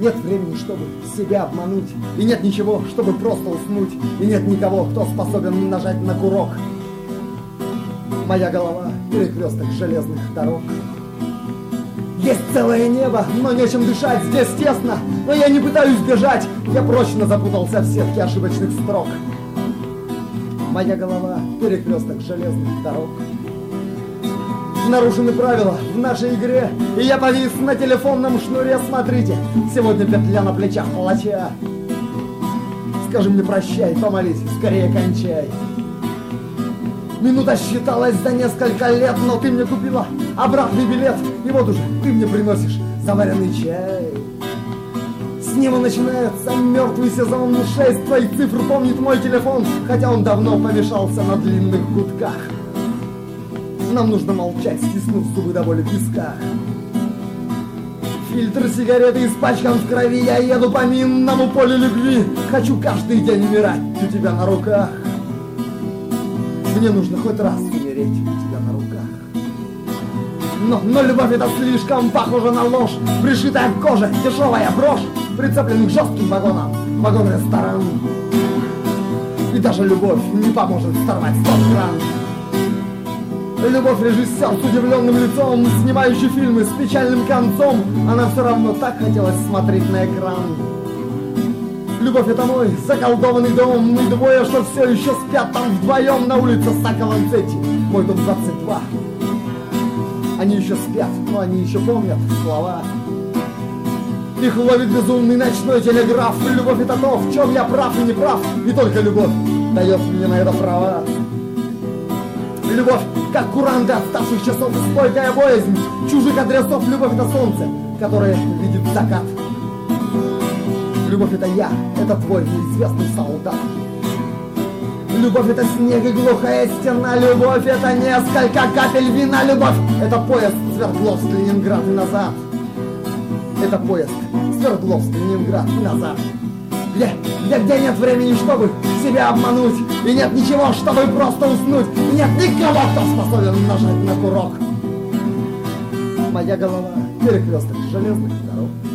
Нет времени, чтобы себя обмануть, и нет ничего, чтобы просто уснуть, и нет никого, кто способен нажать на курок. Моя голова — перекресток железных дорог. Есть целое небо, но нечем дышать, здесь тесно, но я не пытаюсь бежать, я прочно запутался в сетке ошибочных строк. Моя голова — перекресток железных дорог. Нарушены правила в нашей игре, и я повис на телефонном шнуре. Смотрите, сегодня петля на плечах палача. Скажи мне прощай, помолись, скорее кончай. Минута считалась за несколько лет, но ты мне купила обратный билет, и вот уже ты мне приносишь заваренный чай. С него начинается мертвый сезон, 6 твоих цифр помнит мой телефон, хотя он давно помешался на длинных гудках. Нам нужно молчать, стиснув зубы до боли в висках. Фильтр сигареты испачкан в крови, я еду по минному полю любви. Хочу каждый день умирать у тебя на руках. Мне нужно хоть раз умереть у тебя на руках. Но любовь это слишком похоже на ложь, пришитая к коже, дешевая брошь, прицепленных к жестким вагонам, вагон-ресторан. И даже любовь не поможет сорвать 100 грамм. Любовь режиссер с удивленным лицом, снимающий фильмы с печальным концом, она все равно так хотелось смотреть на экран. Любовь это мой заколдованный дом, мы двое, что все еще спят там вдвоем на улице Сакаланцетти, мой дом 22. Они еще спят, но они еще помнят слова. Их ловит безумный ночной телеграф. Любовь это то, в чем я прав и не прав, и только любовь дает мне на это права. Любовь, как куранты отставших часов, стойкая боязнь чужих адресов. Любовь это солнце, которое видит закат. Любовь это я, это твой неизвестный солдат. Любовь это снег и глухая стена. Любовь это несколько капель вина. Любовь это поезд Свердловск, Ленинград и назад. Это поезд Свердловск, Ленинград и назад. Где нет времени, чтобы себя обмануть, и нет ничего, чтобы просто уснуть, и нет никого, кто способен нажать на курок. Моя голова — перекресток железных дорог.